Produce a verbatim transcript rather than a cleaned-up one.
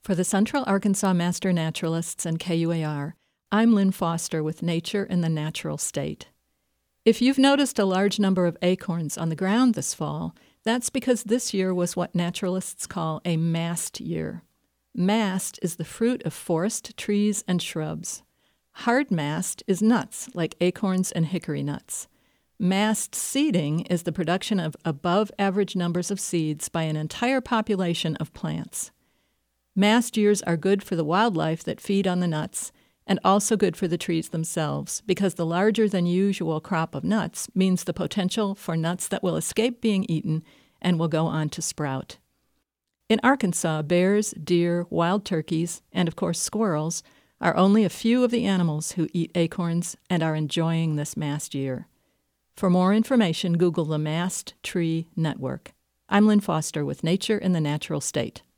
For the Central Arkansas Master Naturalists and K U A R, I'm Lynn Foster with Nature in the Natural State. If you've noticed a large number of acorns on the ground this fall, that's because this year was what naturalists call a mast year. Mast is the fruit of forest trees and shrubs. Hard mast is nuts, like acorns and hickory nuts. Mast seeding is the production of above-average numbers of seeds by an entire population of plants. Mast years are good for the wildlife that feed on the nuts, and also good for the trees themselves, because the larger than usual crop of nuts means the potential for nuts that will escape being eaten and will go on to sprout. In Arkansas, bears, deer, wild turkeys, and of course squirrels are only a few of the animals who eat acorns and are enjoying this mast year. For more information, Google the Mast Tree Network. I'm Lynn Foster with Nature in the Natural State.